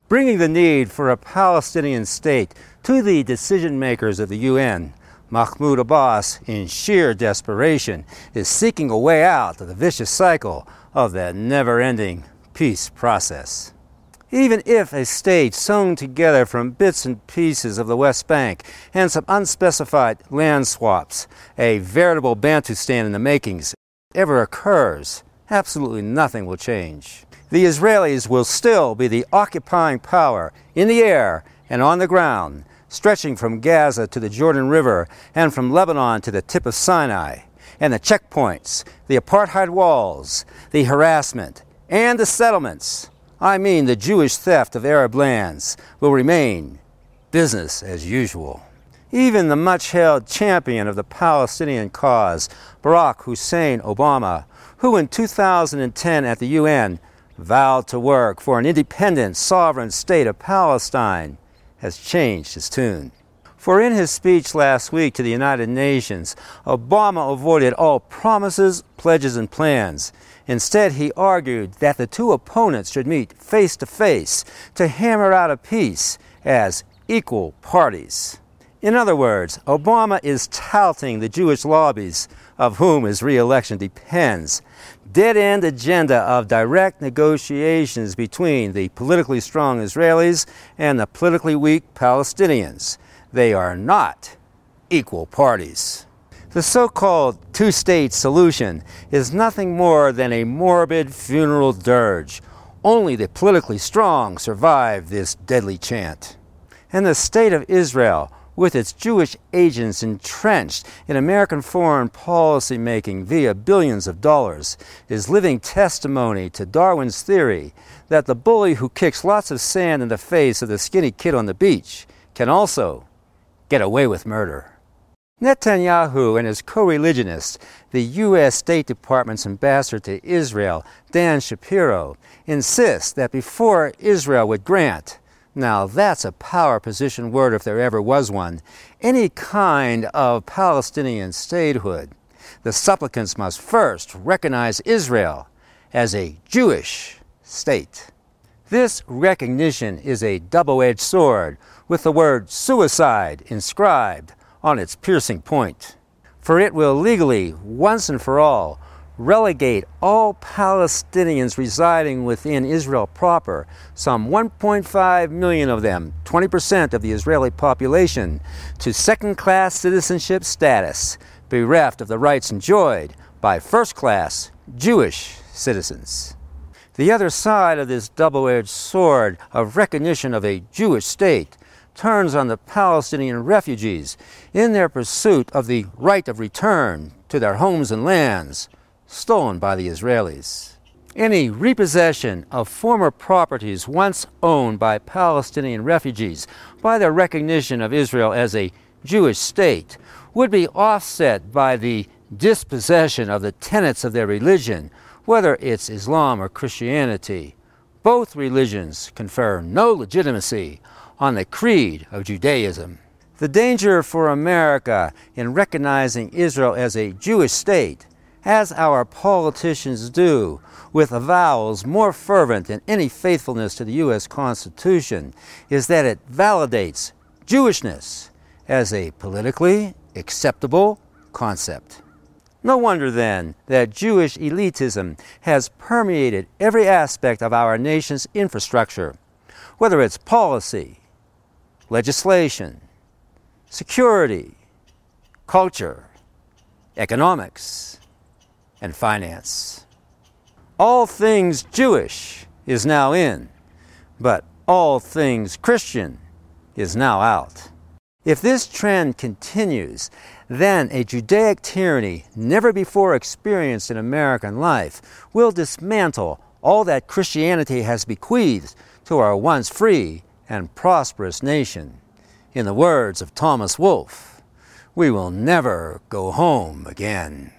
Bringing the need for a Palestinian state to the decision makers of the UN, Mahmoud Abbas, in sheer desperation, is seeking a way out of the vicious cycle of that never-ending peace process. Even if a state sewn together from bits and pieces of the West Bank and some unspecified land swaps, a veritable Bantustan in the makings, ever occurs, absolutely nothing will change. The Israelis will still be the occupying power in the air and on the ground, stretching from Gaza to the Jordan River and from Lebanon to the tip of Sinai. And the checkpoints, the apartheid walls, the harassment, and the settlements, I mean the Jewish theft of Arab lands, will remain business as usual. Even the much-hailed champion of the Palestinian cause, Barack Hussein Obama, who in 2010 at the UN vowed to work for an independent, sovereign state of Palestine, has changed his tune. For in his speech last week to the United Nations, Obama avoided all promises, pledges, and plans. Instead, he argued that the two opponents should meet face to face to hammer out a peace as equal parties. In other words, Obama is touting the Jewish lobbies, of whom his re-election depends, dead-end agenda of direct negotiations between the politically strong Israelis and the politically weak Palestinians. They are not equal parties. The so-called two-state solution is nothing more than a morbid funeral dirge. Only the politically strong survive this deadly chant. And the state of Israel, with its Jewish agents entrenched in American foreign policy making via billions of dollars, is living testimony to Darwin's theory that the bully who kicks lots of sand in the face of the skinny kid on the beach can also get away with murder. Netanyahu and his co-religionist, the U.S. State Department's ambassador to Israel, Dan Shapiro, insist that before Israel would grant, now that's a power position word if there ever was one, any kind of Palestinian statehood, the supplicants must first recognize Israel as a Jewish state. This recognition is a double-edged sword with the word suicide inscribed on its piercing point, for it will legally, once and for all, relegate all Palestinians residing within Israel proper, some 1.5 million of them, 20% of the Israeli population, to second-class citizenship status, bereft of the rights enjoyed by first-class Jewish citizens. The other side of this double-edged sword of recognition of a Jewish state turns on the Palestinian refugees in their pursuit of the right of return to their homes and lands stolen by the Israelis. Any repossession of former properties once owned by Palestinian refugees by their recognition of Israel as a Jewish state would be offset by the dispossession of the tenets of their religion, whether it's Islam or Christianity. Both religions confer no legitimacy on the creed of Judaism. The danger for America in recognizing Israel as a Jewish state, as our politicians do, with avowals more fervent than any faithfulness to the U.S. Constitution, is that it validates Jewishness as a politically acceptable concept. No wonder, then, that Jewish elitism has permeated every aspect of our nation's infrastructure, whether it's policy, legislation, security, culture, economics, and finance. All things Jewish is now in, but all things Christian is now out. If this trend continues, then a Judaic tyranny never before experienced in American life will dismantle all that Christianity has bequeathed to our once free and prosperous nation. In the words of Thomas Wolfe, we will never go home again.